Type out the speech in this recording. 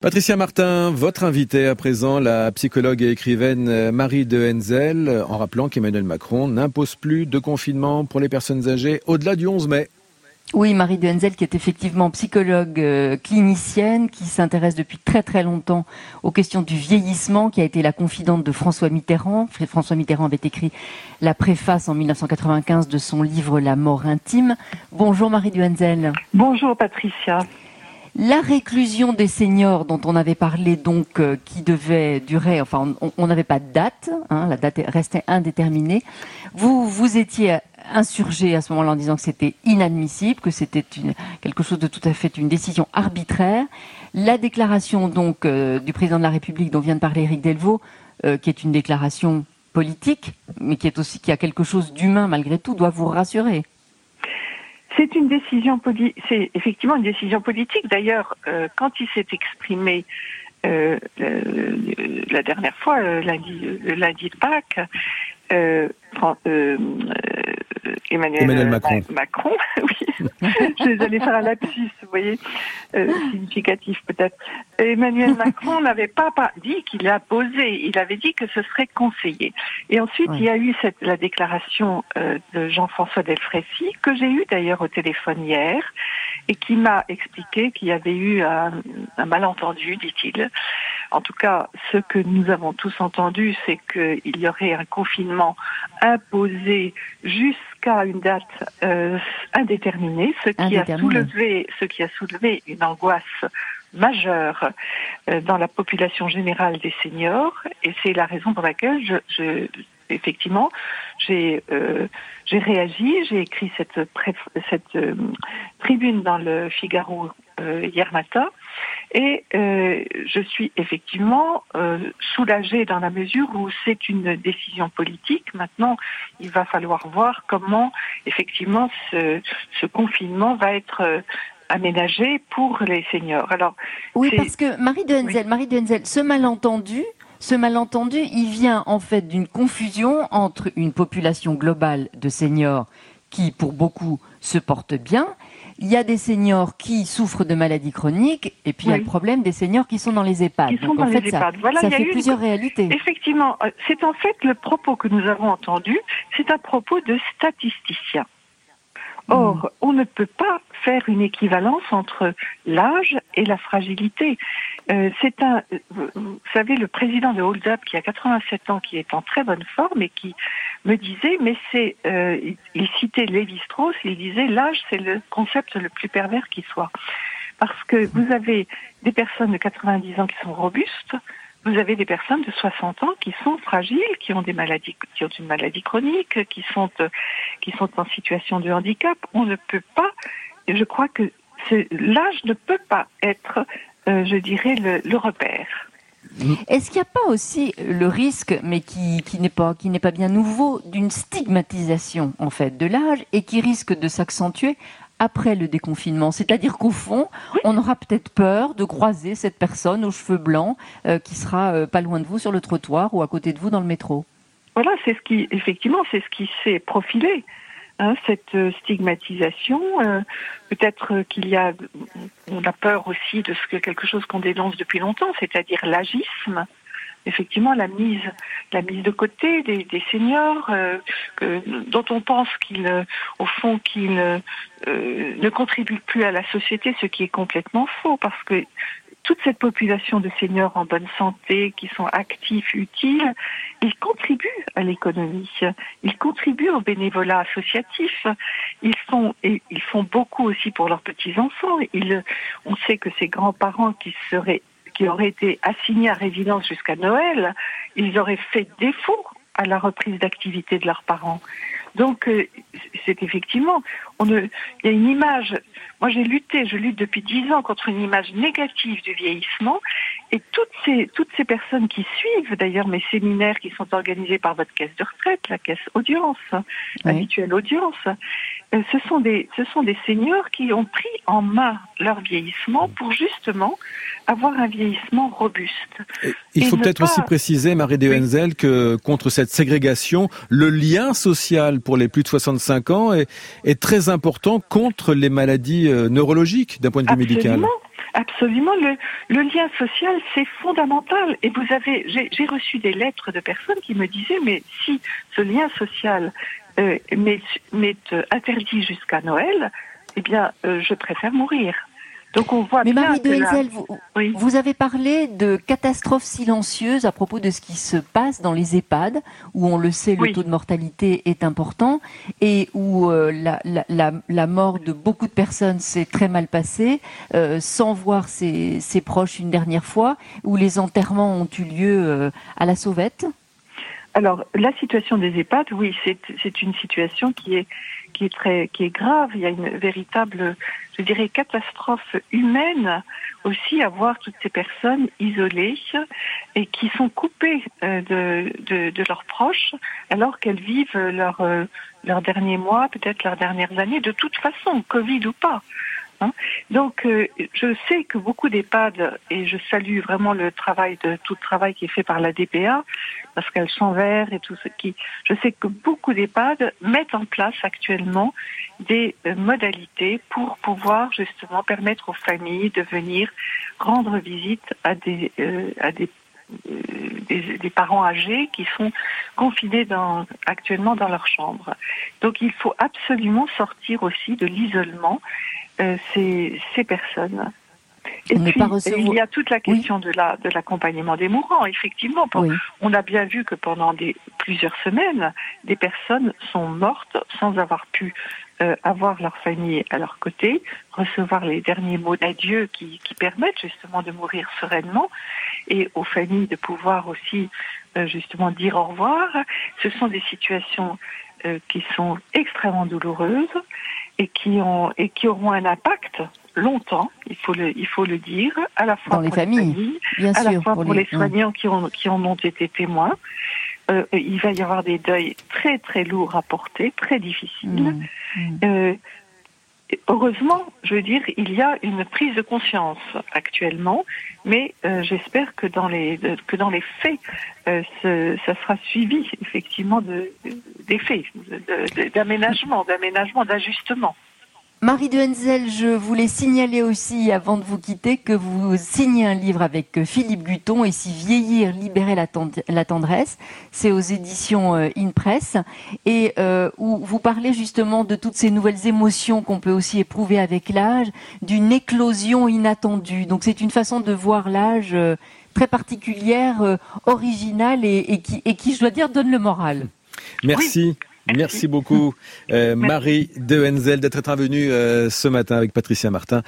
Patricia Martin, votre invitée à présent, la psychologue et écrivaine Marie de Henzel, en rappelant qu'Emmanuel Macron n'impose plus de confinement pour les personnes âgées au-delà du 11 mai. Oui, Marie de Henzel qui est effectivement psychologue clinicienne, qui s'intéresse depuis très très longtemps aux questions du vieillissement, qui a été la confidente de François Mitterrand. François Mitterrand avait écrit la préface en 1995 de son livre La mort intime. Bonjour Marie de Henzel. Bonjour Patricia. La réclusion des seniors dont on avait parlé donc, qui devait durer, enfin on n'avait pas de date, la date restait indéterminée. Vous étiez insurgé à ce moment-là en disant que c'était inadmissible, que c'était quelque chose de tout à fait une décision arbitraire. La déclaration donc du président de la République dont vient de parler Éric Delvaux, qui est une déclaration politique, mais qui a quelque chose d'humain malgré tout, doit vous rassurer. C'est une décision c'est effectivement une décision politique. D'ailleurs, quand il s'est exprimé la dernière fois, le lundi de Pâques, Emmanuel Macron, oui, j'allais faire un lapsus, vous voyez, significatif peut-être. Emmanuel Macron n'avait pas dit qu'il a posé, il avait dit que ce serait conseillé. Et ensuite, il y a eu la déclaration de Jean-François Delfraissy, que j'ai eu d'ailleurs au téléphone hier, et qui m'a expliqué qu'il y avait eu un malentendu, dit-il. En tout cas, ce que nous avons tous entendu, c'est qu'il y aurait un confinement imposé jusqu'à une date indéterminée, ce qui a soulevé une angoisse majeure dans la population générale des seniors, et c'est la raison pour laquelle effectivement, j'ai réagi, j'ai écrit cette tribune dans le Figaro hier matin, et je suis effectivement soulagée dans la mesure où c'est une décision politique. Maintenant, il va falloir voir comment effectivement ce confinement va être aménagé pour les seniors. Alors, parce que Marie de Henzel, ce malentendu, il vient en fait d'une confusion entre une population globale de seniors qui, pour beaucoup, se porte bien. Il y a des seniors qui souffrent de maladies chroniques, et puis il y a le problème des seniors qui sont dans les EHPAD. Donc en fait, ça fait plusieurs réalités. Effectivement, c'est en fait le propos que nous avons entendu, c'est un propos de statisticien. Or, on ne peut pas faire une équivalence entre l'âge et la fragilité. Vous savez, le président de Hold Up, qui a 87 ans, qui est en très bonne forme et qui me disait, mais il citait Lévi-Strauss, il disait l'âge, c'est le concept le plus pervers qui soit. Parce que vous avez des personnes de 90 ans qui sont robustes, vous avez des personnes de 60 ans qui sont fragiles, qui ont une maladie chronique, qui sont en situation de handicap. On ne peut pas, je crois que l'âge ne peut pas être, je dirais, le repère. Est-ce qu'il n'y a pas aussi le risque, mais qui n'est pas bien nouveau, d'une stigmatisation en fait de l'âge et qui risque de s'accentuer après le déconfinement? C'est-à-dire qu'au fond, on aura peut-être peur de croiser cette personne aux cheveux blancs qui sera pas loin de vous sur le trottoir ou à côté de vous dans le métro. Voilà, c'est ce qui s'est profilé. Cette stigmatisation, peut-être on a peur aussi de quelque chose qu'on dénonce depuis longtemps, c'est-à-dire l'agisme. Effectivement, la mise de côté des seniors, dont on pense qu'ils ne contribuent plus à la société, ce qui est complètement faux, parce que toute cette population de seniors en bonne santé, qui sont actifs, utiles, ils contribuent à l'économie, ils contribuent au bénévolat associatif, ils font beaucoup aussi pour leurs petits-enfants. On sait que ces grands-parents qui auraient été assignés à résidence jusqu'à Noël, ils auraient fait défaut à la reprise d'activité de leurs parents. Donc, c'est effectivement, il y a une image. Moi, je lutte depuis 10 ans contre une image négative du vieillissement, et toutes ces personnes qui suivent d'ailleurs mes séminaires qui sont organisés par votre caisse de retraite, la caisse audience, habituelle audience, ce sont des seniors qui ont pris en main leur vieillissement pour justement avoir un vieillissement robuste. Il faut peut-être aussi préciser, Marie de Henzel, que contre cette ségrégation, le lien social pour les plus de 65 ans est très important contre les maladies neurologiques d'un point de vue médical. Absolument, le lien social, c'est fondamental. Et j'ai reçu des lettres de personnes qui me disaient, mais si ce lien social m'est interdit jusqu'à Noël, eh bien, je préfère mourir. Donc on voit mais bien Marie de Henzel, oui. vous avez parlé de catastrophes silencieuses à propos de ce qui se passe dans les EHPAD, où on le sait, le taux de mortalité est important et où la mort de beaucoup de personnes s'est très mal passée, sans voir ses proches une dernière fois, où les enterrements ont eu lieu à la sauvette. Alors, la situation des EHPAD, oui, c'est une situation qui est grave. Il y a une véritable, je dirais, catastrophe humaine aussi à voir toutes ces personnes isolées et qui sont coupées de leurs proches alors qu'elles vivent leurs derniers mois, peut-être leurs dernières années, de toute façon, Covid ou pas. Donc, je sais que beaucoup d'EHPAD, et je salue vraiment tout le travail qui est fait par la DPA, parce qu'elle s'envers et tout ce qui... Je sais que beaucoup d'EHPAD mettent en place actuellement des modalités pour pouvoir justement permettre aux familles de venir rendre visite à des parents âgés qui sont confinés actuellement dans leur chambre. Donc, il faut absolument sortir aussi de l'isolement ces personnes. Et puis, il y a toute la question de l'accompagnement des mourants. Effectivement, on a bien vu que pendant plusieurs semaines, des personnes sont mortes sans avoir pu avoir leur famille à leur côté, recevoir les derniers mots d'adieu qui permettent justement de mourir sereinement et aux familles de pouvoir aussi justement dire au revoir. Ce sont des situations qui sont extrêmement douloureuses et qui auront un impact longtemps, il faut le dire, à la fois dans les familles, bien à sûr, la fois pour les soignants qui en ont été témoins. Il va y avoir des deuils très très lourds à porter, très difficiles. Heureusement, je veux dire, il y a une prise de conscience actuellement, mais j'espère que dans les faits, ça sera suivi effectivement des faits, d'aménagement, d'ajustement. Marie de Henzel, je voulais signaler aussi, avant de vous quitter, que vous signez un livre avec Philippe Guton, et si vieillir, libérer la tendresse. C'est aux éditions InPress, et où vous parlez justement de toutes ces nouvelles émotions qu'on peut aussi éprouver avec l'âge, d'une éclosion inattendue. Donc c'est une façon de voir l'âge très particulière, originale, et qui, je dois dire, donne le moral. Merci. Oui. Merci beaucoup, Marie de Henzel, d'être intervenue ce matin avec Patricia Martin